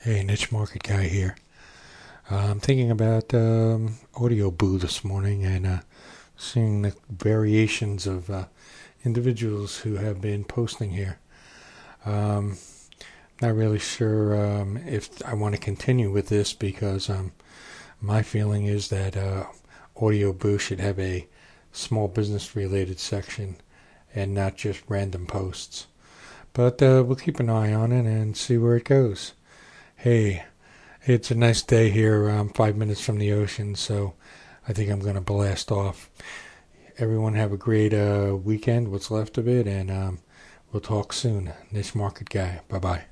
Hey, Niche Market Guy here. I'm thinking about Audio Boo this morning and seeing the variations of individuals who have been posting here. Um, Not really sure if I want to continue with this because my feeling is that Audio Boo should have a small business related section and not just random posts. But we'll keep an eye on it and see where it goes. Hey, it's a nice day here, 5 minutes from the ocean, so I think I'm going to blast off. Everyone have a great weekend, what's left of it, and we'll talk soon. Niche Market Guy. Bye bye.